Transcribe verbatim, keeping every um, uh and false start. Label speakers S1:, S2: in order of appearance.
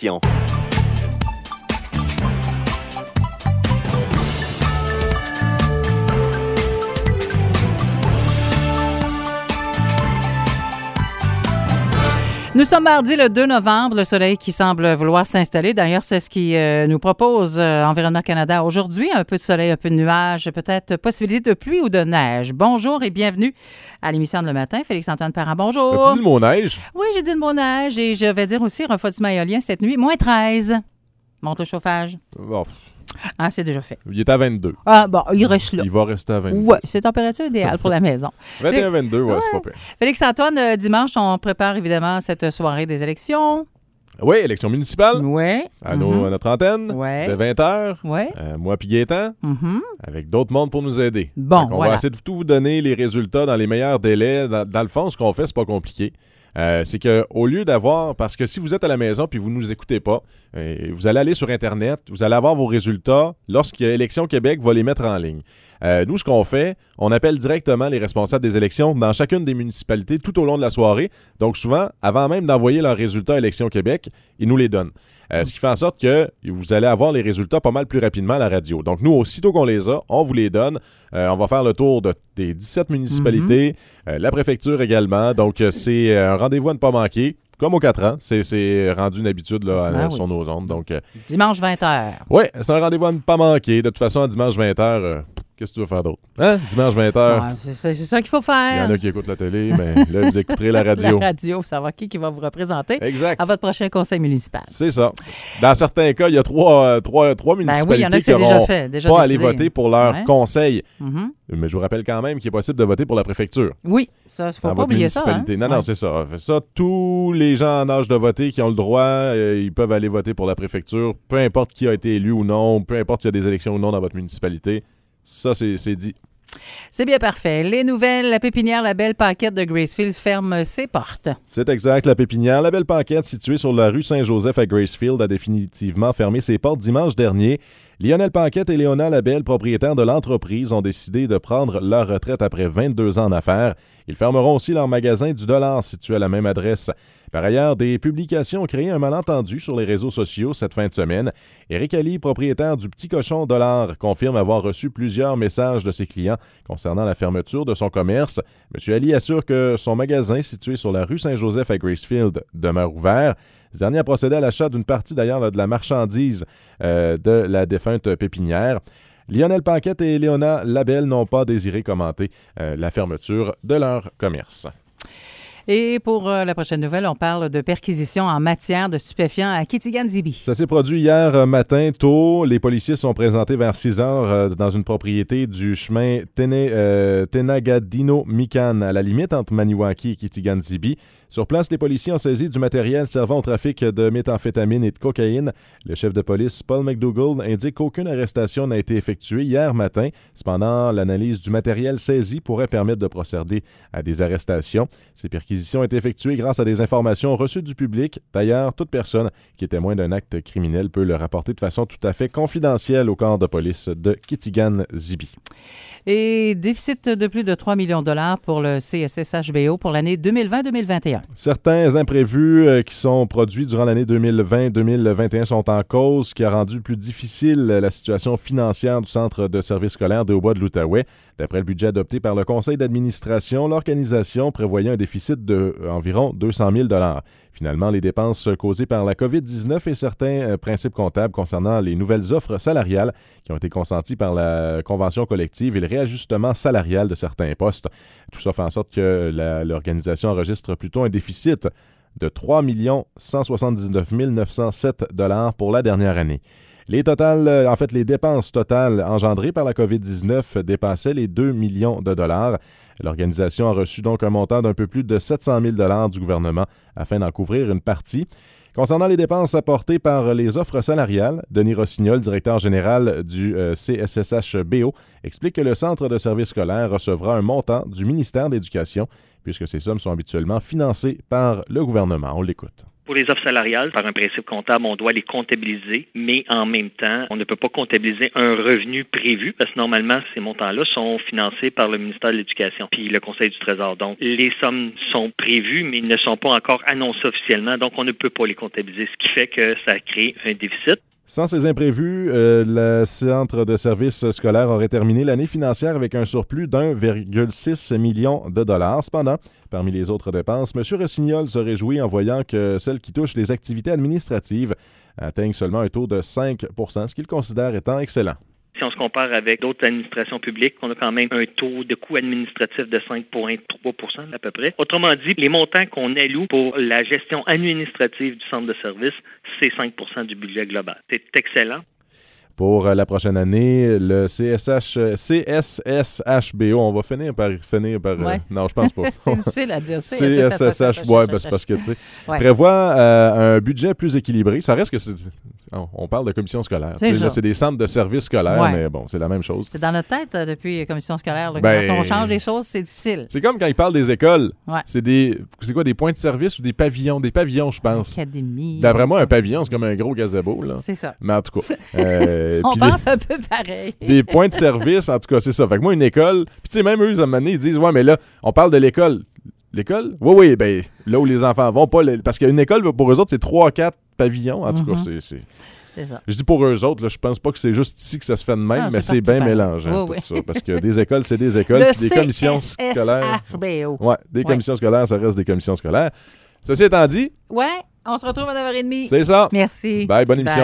S1: élections.
S2: Nous sommes mardi le deux novembre, le soleil qui semble vouloir s'installer. D'ailleurs, c'est ce qui euh, nous propose euh, Environnement Canada aujourd'hui. Un peu de soleil, un peu de nuages, peut-être possibilité de pluie ou de neige. Bonjour et bienvenue à l'émission de Le Matin. Félix-Antoine Parent, bonjour.
S3: As-tu dit le mot neige?
S2: Oui, j'ai dit le mot neige et je vais dire aussi refroidissement éolien cette nuit. moins treize. Monte le chauffage.
S3: Oh.
S2: Ah, c'est déjà fait.
S3: Il est à vingt-deux.
S2: Ah, bon, il reste là.
S3: Il va rester à vingt-deux.
S2: Oui, c'est température idéale pour la maison.
S3: vingt et un vingt-deux, ouais,
S2: ouais.
S3: c'est pas pire.
S2: Félix-Antoine, euh, dimanche, on prépare évidemment cette soirée des élections.
S3: Oui, élection municipale.
S2: Oui.
S3: À, nos,
S2: mm-hmm.
S3: à notre antenne.
S2: Ouais.
S3: De vingt heures.
S2: Oui.
S3: Euh, moi puis Gaétan.
S2: Mm-hmm.
S3: Avec d'autres mondes pour nous aider.
S2: Bon,
S3: on
S2: voilà.
S3: va essayer de tout vous donner les résultats dans les meilleurs délais. Dans, dans le fond, ce qu'on fait, c'est pas compliqué. Euh, c'est qu'au lieu d'avoir, parce que si vous êtes à la maison puis vous ne nous écoutez pas, euh, vous allez aller sur Internet, vous allez avoir vos résultats lorsque Élections Québec va les mettre en ligne. Euh, nous, ce qu'on fait, on appelle directement les responsables des élections dans chacune des municipalités tout au long de la soirée. Donc souvent, avant même d'envoyer leurs résultats à Élections Québec, ils nous les donnent. Euh, ce qui fait en sorte que vous allez avoir les résultats pas mal plus rapidement à la radio. Donc nous, aussitôt qu'on les a, on vous les donne. Euh, on va faire le tour de, des dix-sept municipalités, mm-hmm. euh, la préfecture également. Donc c'est un rendez-vous à ne pas manquer. Comme aux quatre ans, c'est, c'est rendu une habitude là, à, ah, sur oui. nos ondes. Donc, euh,
S2: dimanche vingt heures.
S3: Oui, c'est un rendez-vous à ne pas manquer. De toute façon, dimanche vingt heures, euh, qu'est-ce que tu veux faire d'autre? Hein? Dimanche vingt heures.
S2: Ouais, c'est, c'est, c'est ça qu'il faut faire.
S3: Il y en a qui écoutent la télé, mais là, vous écouterez la radio.
S2: La radio, pour savoir qui, qui va vous représenter
S3: exact.
S2: À votre prochain conseil municipal.
S3: C'est ça. Dans certains cas, il y a trois, euh, trois, trois municipalités ben oui, il y en a qui n'auront déjà, déjà pas décidé. Aller voter pour leur ouais. conseil. Mm-hmm. Mais je vous rappelle quand même qu'il est possible de voter pour la préfecture.
S2: Oui, ça, il ne faut pas oublier ça. Hein?
S3: Non, non, ouais. c'est ça. Ça, tous les gens en âge de voter qui ont le droit, euh, ils peuvent aller voter pour la préfecture, peu importe qui a été élu ou non, peu importe s'il y a des élections ou non dans votre municipalité. Ça, c'est, c'est dit.
S2: C'est bien parfait. Les nouvelles, la pépinière La Belle Paquette de Gracefield ferme ses portes.
S3: C'est exact. La pépinière La Belle Paquette, située sur la rue Saint-Joseph à Gracefield, a définitivement fermé ses portes dimanche dernier. Lionel Paquette et Léona Labelle, propriétaires de l'entreprise, ont décidé de prendre leur retraite après vingt-deux ans en affaires. Ils fermeront aussi leur magasin du Dollar, situé à la même adresse. Par ailleurs, des publications ont créé un malentendu sur les réseaux sociaux cette fin de semaine. Éric Ali, propriétaire du Petit Cochon Dollar, confirme avoir reçu plusieurs messages de ses clients concernant la fermeture de son commerce. M. Ali assure que son magasin, situé sur la rue Saint-Joseph à Gracefield, demeure ouvert. Ce dernier a procédé à l'achat d'une partie d'ailleurs là, de la marchandise euh, de la défunte pépinière. Lionel Paquette et Léona Labelle n'ont pas désiré commenter euh, la fermeture de leur commerce.
S2: Et pour euh, la prochaine nouvelle, on parle de perquisition en matière de stupéfiants à Kitigan-Zibi.
S3: Ça s'est produit hier matin tôt. Les policiers sont présentés vers six heures euh, dans une propriété du chemin Tene, euh, Tenagadino-Mikan, à la limite entre Maniwaki et Kitigan-Zibi. Sur place, les policiers ont saisi du matériel servant au trafic de méthamphétamine et de cocaïne. Le chef de police, Paul McDougall, indique qu'aucune arrestation n'a été effectuée hier matin. Cependant, l'analyse du matériel saisi pourrait permettre de procéder à des arrestations. Ces perquisitions ont été effectuées grâce à des informations reçues du public. D'ailleurs, toute personne qui est témoin d'un acte criminel peut le rapporter de façon tout à fait confidentielle au corps de police de Kitigan-Zibi.
S2: Et déficit de plus de trois millions de dollars pour le C S S H B O pour l'année deux mille vingt deux mille vingt et un.
S3: Certains imprévus euh, qui sont produits durant l'année deux mille vingt deux mille vingt et un sont en cause, ce qui a rendu plus difficile la situation financière du Centre de services scolaires des Hauts-Bois de l'Outaouais. D'après le budget adopté par le conseil d'administration, l'organisation prévoyait un déficit d'environ deux cent mille dollars. Finalement, les dépenses causées par la covid dix-neuf et certains principes comptables concernant les nouvelles offres salariales qui ont été consenties par la convention collective et le réajustement salarial de certains postes. Tout ça fait en sorte que la, l'organisation enregistre plutôt un déficit de trois millions cent soixante-dix-neuf mille neuf cent sept dollars pour la dernière année. Les totales, en fait, les dépenses totales engendrées par la covid dix-neuf dépassaient les deux millions de dollars. L'organisation a reçu donc un montant d'un peu plus de sept cent mille dollars du gouvernement afin d'en couvrir une partie. Concernant les dépenses apportées par les offres salariales, Denis Rossignol, directeur général du euh, C S S H B O, explique que le Centre de services scolaires recevra un montant du ministère de l'Éducation puisque ces sommes sont habituellement financées par le gouvernement. On l'écoute.
S1: Pour les offres salariales, par un principe comptable, on doit les comptabiliser, mais en même temps, on ne peut pas comptabiliser un revenu prévu parce que normalement, ces montants-là sont financés par le ministère de l'Éducation puis le Conseil du Trésor. Donc, les sommes sont prévues, mais ne sont pas encore annoncées officiellement, donc on ne peut pas les comptabiliser, ce qui fait que ça crée un déficit.
S3: Sans ces imprévus, euh, le Centre de services scolaires aurait terminé l'année financière avec un surplus d'un virgule six million de dollars. Cependant, parmi les autres dépenses, M. Rossignol se réjouit en voyant que celles qui touchent les activités administratives atteignent seulement un taux de cinq pour cent, ce qu'il considère étant excellent.
S1: Si on se compare avec d'autres administrations publiques, on a quand même un taux de coût administratif de cinq virgule trois pour cent à peu près. Autrement dit, les montants qu'on alloue pour la gestion administrative du centre de service, c'est cinq pour cent du budget global. C'est excellent.
S3: Pour la prochaine année, le C S H, C S S H B O, on va finir par finir par...
S2: Ouais.
S3: Euh, non, je pense pas.
S2: C'est difficile à dire.
S3: C S S H, ouais, ben, c'est parce que, tu sais, ouais. prévoit euh, un budget plus équilibré. Ça reste que c'est... On parle de commission scolaire. C'est, là, c'est des centres de services scolaires, ouais. mais bon, c'est la même chose.
S2: C'est dans notre tête euh, depuis commission scolaire. Là,
S3: ben,
S2: quand on change les choses, c'est difficile.
S3: C'est comme quand ils parlent des écoles.
S2: Ouais.
S3: C'est des... C'est quoi, des points de service ou des pavillons? Des pavillons, je pense.
S2: Académie.
S3: D'après moi, un pavillon, c'est comme un gros gazebo, là.
S2: C'est ça.
S3: Mais en tout cas... Euh,
S2: on pense les... un peu pareil.
S3: Des points de service, en tout cas, c'est ça. Fait que moi, une école... Puis tu sais, même eux, à un moment donné, ils disent « Ouais, mais là, on parle de l'école. » L'école? Oui, oui, ben là où les enfants vont, pas... Le... Parce qu'une école, pour eux autres, c'est trois quatre pavillons. En tout mm-hmm. cas, c'est... c'est...
S2: C'est ça.
S3: Je dis pour eux autres, là, je pense pas que c'est juste ici que ça se fait de même, non, mais c'est, c'est bien mélangé. Oui, tout oui. ça, parce que des écoles, c'est des écoles.
S2: Le
S3: des commissions scolaires. Ouais, des ouais. commissions scolaires, ça reste des commissions scolaires. Ceci étant dit.
S2: Ouais, on se retrouve à neuf heures trente.
S3: C'est ça.
S2: Merci.
S3: Bye, bonne émission. Bye.